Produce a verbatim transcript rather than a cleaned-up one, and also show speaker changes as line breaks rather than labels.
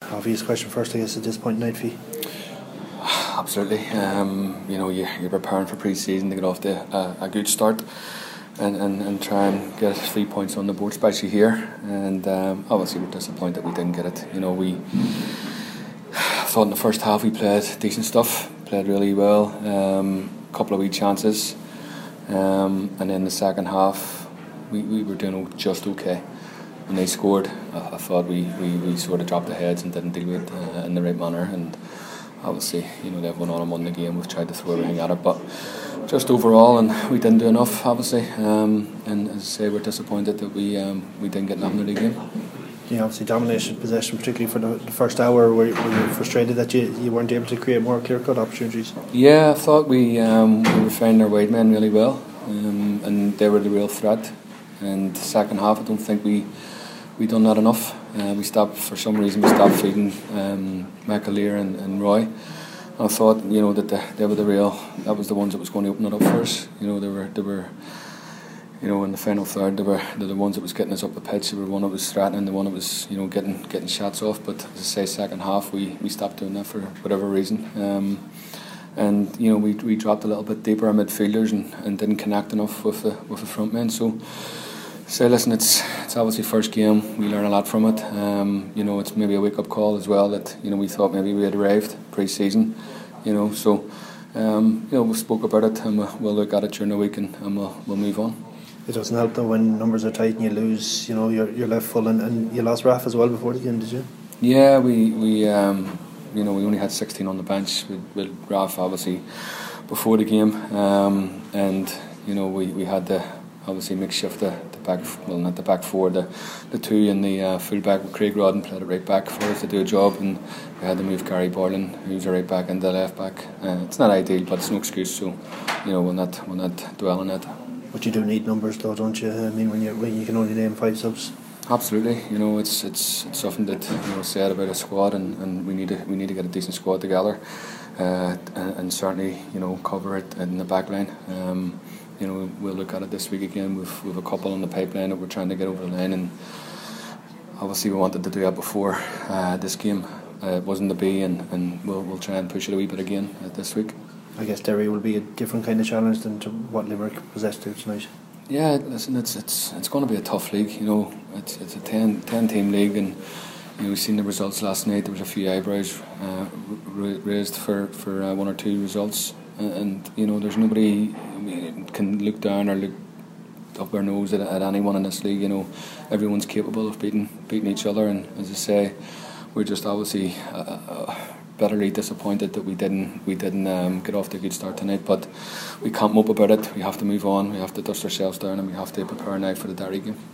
obvious question first, I guess, a disappointing night for you.
Absolutely. Um, you know, you, you're preparing for pre-season to get off to a, a good start and, and, and try and get three points on the board, especially here. And um, obviously we're disappointed we didn't get it. You know, we thought in the first half we played decent stuff, played really well, um, a couple of wee chances. Um, and in the second half we, we were doing just okay. When they scored, I, I thought we, we, we sort of dropped the heads and didn't deal with it uh, in the right manner. And obviously, you know, they've won on and won the game. We've tried to throw everything at it, but just overall, and we didn't do enough, obviously. Um, and as I say, we're disappointed that we um, we didn't get nothing in the game.
You obviously dominated possession, particularly for the, the first hour. Were, were you frustrated that you, you weren't able to create more clear-cut opportunities?
Yeah, I thought we um, we were finding our wide men really well, um, and they were the real threat. And the second half, I don't think we we done that enough. Uh, we stopped for some reason. We stopped feeding um, McAleer and, and Roy. I thought, you know, that the, they were the real. That was the ones that was going to open it up for us. You know, they were they were. You know, in the final third, they were they're the ones that was getting us up the pitch. They were the one that was threatening, the one that was, you know, getting getting shots off. But as I say, second half we, we stopped doing that for whatever reason. Um, and you know, we we dropped a little bit deeper our midfielders and, and didn't connect enough with the with the front men. So. So listen, it's it's obviously first game. We learn a lot from it. Um, you know, it's maybe a wake up call as well that, you know, we thought maybe we had arrived pre-season. You know, so um, you know, we spoke about it and we'll, we'll look at it during the week and, and we'll we'll move on.
It doesn't help though when numbers are tight and you lose. You know, you're you're left full, and, and you lost Raf as well before the game, did you?
Yeah, we we um, you know, we only had sixteen on the bench with, with Raf obviously before the game, um, and you know we, we had to obviously make shift the, the back, well not the back four, the the two in the uh, full back with Craig Rodden played it right back for us to do a job, and we had to move Gary Borland, who's a right back, into the left back. Uh, it's not ideal, but it's no excuse. So you know we'll not we'll not dwell on it.
But you do need numbers though, don't you? I mean, when you when you can only name five subs.
Absolutely, you know it's it's it's something that, you know, said about a squad, and, and we need to we need to get a decent squad together, uh, and, and certainly, you know, cover it in the back line. Um, you know, we'll look at it this week again with with a couple on the pipeline that we're trying to get over the line, and obviously we wanted to do that before uh, this game. Uh, it wasn't to be, and, and we'll we'll try and push it a wee bit again uh, this week.
I guess Derry will be a different kind of challenge than to what Limerick possessed here tonight.
Yeah, listen, it's it's it's going to be a tough league. You know, it's it's a ten, ten team league, and you know we've seen the results last night. There was a few eyebrows uh, raised for for uh, one or two results, and, and you know there's nobody can look down or look up their nose at, at anyone in this league. You know, everyone's capable of beating beating each other, and as I say, we're just obviously Uh, uh, bitterly disappointed that we didn't we didn't um, get off to a good start tonight, but we can't mope about it. We have to move on. We have to dust ourselves down, and we have to prepare now for the Derry game.